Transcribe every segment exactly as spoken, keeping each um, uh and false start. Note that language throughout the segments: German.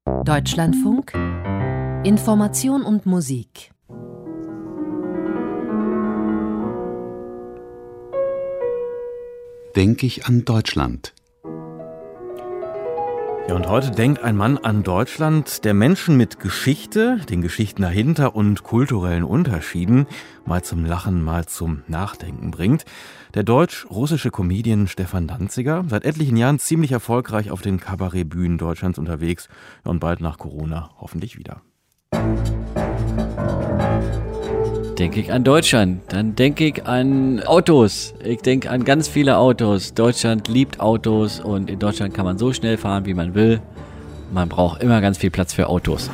Deutschlandfunk Information und Musik. Denke ich an Deutschland. Ja, und heute denkt ein Mann an Deutschland, der Menschen mit Geschichte, den Geschichten dahinter und kulturellen Unterschieden mal zum Lachen, mal zum Nachdenken bringt. Der deutsch-russische Comedian Stefan Danziger, seit etlichen Jahren ziemlich erfolgreich auf den Kabarettbühnen Deutschlands unterwegs, ja, und bald nach Corona hoffentlich wieder. Denke ich an Deutschland, dann denke ich an Autos. Ich denke an ganz viele Autos. Deutschland liebt Autos und in Deutschland kann man so schnell fahren, wie man will. Man braucht immer ganz viel Platz für Autos.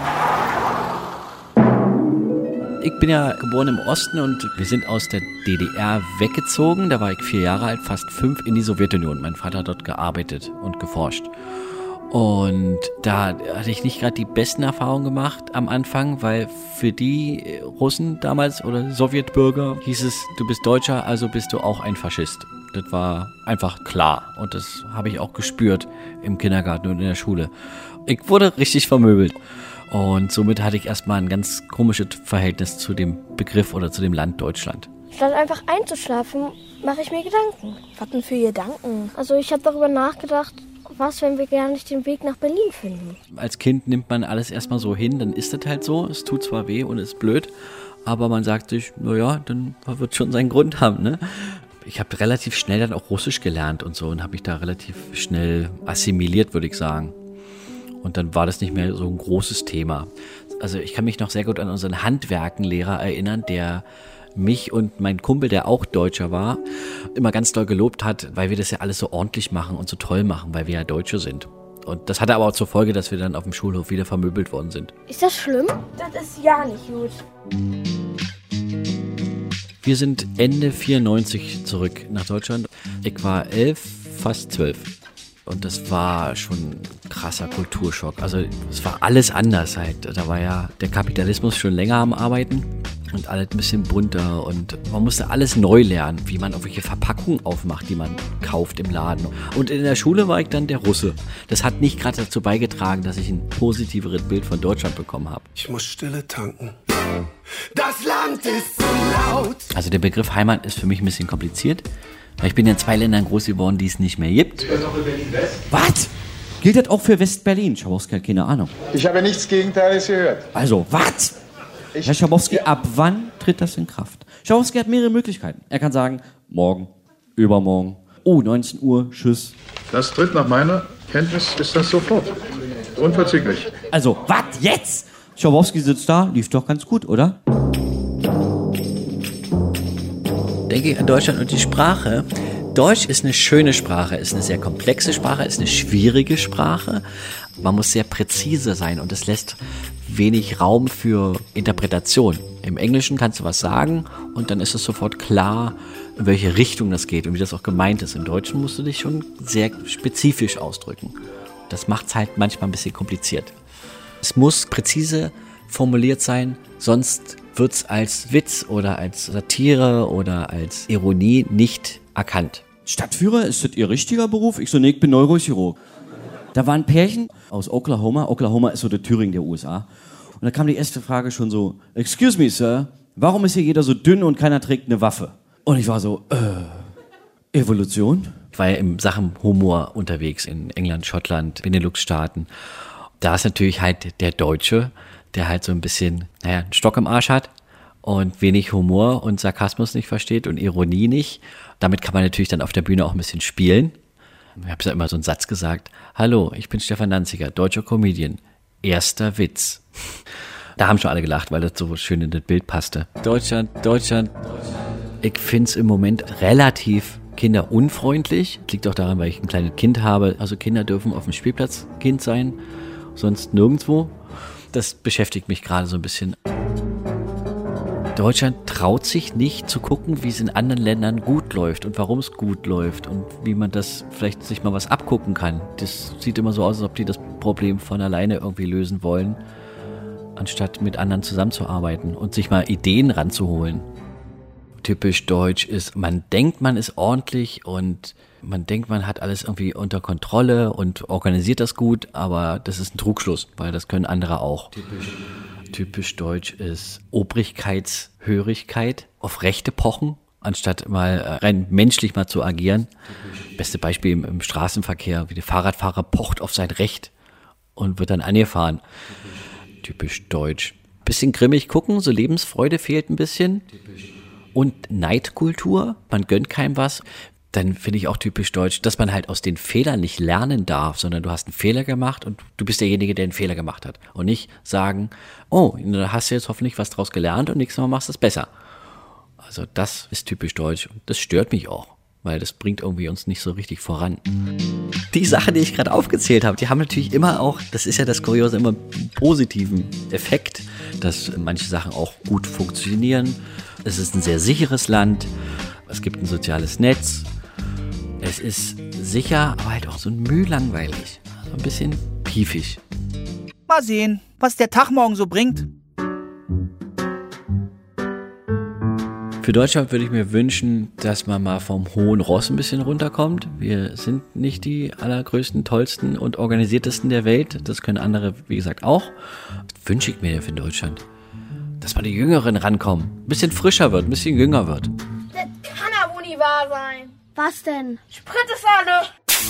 Ich bin ja geboren im Osten und wir sind aus der D D R weggezogen. Da war ich vier Jahre alt, fast fünf, in die Sowjetunion. Mein Vater hat dort gearbeitet und geforscht. Und da hatte ich nicht gerade die besten Erfahrungen gemacht am Anfang, weil für die Russen damals oder Sowjetbürger hieß es, du bist Deutscher, also bist du auch ein Faschist. Das war einfach klar und das habe ich auch gespürt im Kindergarten und in der Schule. Ich wurde richtig vermöbelt und somit hatte ich erstmal ein ganz komisches Verhältnis zu dem Begriff oder zu dem Land Deutschland. Statt einfach einzuschlafen, mache ich mir Gedanken. Was denn für Gedanken? Also ich habe darüber nachgedacht, was, wenn wir gar nicht den Weg nach Berlin finden? Als Kind nimmt man alles erstmal so hin, dann ist das halt so. Es tut zwar weh und ist blöd, aber man sagt sich, naja, dann wird schon seinen Grund haben, ne? Ich habe relativ schnell dann auch Russisch gelernt und so und habe mich da relativ schnell assimiliert, würde ich sagen. Und dann war das nicht mehr so ein großes Thema. Also ich kann mich noch sehr gut an unseren Handwerkenlehrer erinnern, der mich und mein Kumpel, der auch Deutscher war, immer ganz doll gelobt hat, weil wir das ja alles so ordentlich machen und so toll machen, weil wir ja Deutsche sind. Und das hatte aber auch zur Folge, dass wir dann auf dem Schulhof wieder vermöbelt worden sind. Ist das schlimm? Das ist ja nicht gut. Wir sind Ende vierundneunzig zurück nach Deutschland. Ich war elf, fast zwölf. Und das war schon ein krasser Kulturschock. Also es war alles anders halt. Da war ja der Kapitalismus schon länger am Arbeiten und alles ein bisschen bunter. Und man musste alles neu lernen, wie man irgendwelche Verpackungen aufmacht, die man kauft im Laden. Und in der Schule war ich dann der Russe. Das hat nicht gerade dazu beigetragen, dass ich ein positiveres Bild von Deutschland bekommen habe. Ich muss Stille tanken. Das Land ist so laut. Also der Begriff Heimat ist für mich ein bisschen kompliziert. Weil ich bin ja in zwei Ländern groß geworden, die es nicht mehr gibt. Gilt das auch für Berlin-West? Was? Gilt das auch für West-Berlin? Schabowski hat keine Ahnung. Ich habe nichts Gegenteiliges gehört. Also, was? Ich, Herr Schabowski, ja. ab wann tritt das in Kraft? Schabowski hat mehrere Möglichkeiten. Er kann sagen, morgen, übermorgen, oh, neunzehn Uhr, tschüss. Das tritt nach meiner Kenntnis, ist das sofort. Unverzüglich. Also, was jetzt? Schabowski sitzt da, lief doch ganz gut, oder? Denke ich an Deutschland und die Sprache. Deutsch ist eine schöne Sprache, ist eine sehr komplexe Sprache, ist eine schwierige Sprache. Man muss sehr präzise sein und es lässt wenig Raum für Interpretation. Im Englischen kannst du was sagen und dann ist es sofort klar, in welche Richtung das geht und wie das auch gemeint ist. Im Deutschen musst du dich schon sehr spezifisch ausdrücken. Das macht es halt manchmal ein bisschen kompliziert. Es muss präzise formuliert sein, sonst wird es als Witz oder als Satire oder als Ironie nicht erkannt. Stadtführer, ist das Ihr richtiger Beruf? Ich so, nee, ich bin Neurochirurg. Da war ein Pärchen aus Oklahoma. Oklahoma ist so der Thüringen der U S A. Und da kam die erste Frage schon so, excuse me, Sir, warum ist hier jeder so dünn und keiner trägt eine Waffe? Und ich war so, äh, Evolution? Ich war ja in Sachen Humor unterwegs in England, Schottland, Benelux-Staaten. Da ist natürlich halt der Deutsche, der halt so ein bisschen, naja, einen Stock im Arsch hat und wenig Humor und Sarkasmus nicht versteht und Ironie nicht. Damit kann man natürlich dann auf der Bühne auch ein bisschen spielen. Ich habe ja immer so einen Satz gesagt, hallo, ich bin Stefan Danziger, deutscher Comedian, erster Witz. Da haben schon alle gelacht, weil das so schön in das Bild passte. Deutschland, Deutschland, ich finde es im Moment relativ kinderunfreundlich. Das liegt auch daran, weil ich ein kleines Kind habe. Also Kinder dürfen auf dem Spielplatz Kind sein, sonst nirgendwo. Das beschäftigt mich gerade so ein bisschen. Deutschland traut sich nicht zu gucken, wie es in anderen Ländern gut läuft und warum es gut läuft und wie man das vielleicht sich mal was abgucken kann. Das sieht immer so aus, als ob die das Problem von alleine irgendwie lösen wollen, anstatt mit anderen zusammenzuarbeiten und sich mal Ideen ranzuholen. typisch deutsch ist, man denkt, man ist ordentlich und man denkt, man hat alles irgendwie unter Kontrolle und organisiert das gut, aber das ist ein Trugschluss, weil das können andere auch. Typisch, typisch deutsch ist Obrigkeitshörigkeit, auf Rechte pochen, anstatt mal rein menschlich mal zu agieren. Typisch. Beste Beispiel im, im Straßenverkehr, wie der Fahrradfahrer pocht auf sein Recht und wird dann angefahren. Typisch, Typisch deutsch. Bisschen grimmig gucken, so Lebensfreude fehlt ein bisschen. Typisch. Und Neidkultur, man gönnt keinem was. Dann finde ich auch typisch deutsch, dass man halt aus den Fehlern nicht lernen darf, sondern du hast einen Fehler gemacht und du bist derjenige, der einen Fehler gemacht hat. Und nicht sagen, oh, da hast du jetzt hoffentlich was draus gelernt und nächstes Mal machst du es besser. Also das ist typisch deutsch und das stört mich auch, weil das bringt irgendwie uns nicht so richtig voran. Die Sachen, die ich gerade aufgezählt habe, die haben natürlich immer auch, das ist ja das Kuriose, immer einen positiven Effekt, dass manche Sachen auch gut funktionieren. Es ist ein sehr sicheres Land, es gibt ein soziales Netz. Es ist sicher, aber halt auch so mühlangweilig. So ein bisschen piefig. Mal sehen, was der Tag morgen so bringt. Für Deutschland würde ich mir wünschen, dass man mal vom hohen Ross ein bisschen runterkommt. Wir sind nicht die allergrößten, tollsten und organisiertesten der Welt. Das können andere, wie gesagt, auch. Das wünsche ich mir für Deutschland. Dass mal die Jüngeren rankommen. Ein bisschen frischer wird, ein bisschen jünger wird. Das kann ja wohl nicht wahr sein. Was denn? Spritzesahne!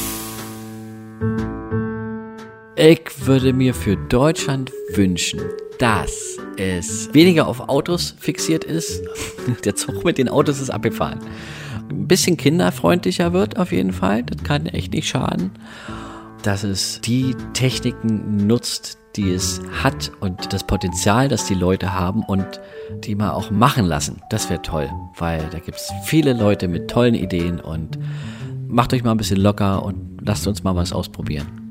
Ich würde mir für Deutschland wünschen, dass es weniger auf Autos fixiert ist. Der Zug mit den Autos ist abgefahren. Ein bisschen kinderfreundlicher wird auf jeden Fall. Das kann echt nicht schaden. Dass es die Techniken nutzt, die es hat und das Potenzial, das die Leute haben und die mal auch machen lassen. Das wäre toll, weil da gibt es viele Leute mit tollen Ideen und macht euch mal ein bisschen locker und lasst uns mal was ausprobieren.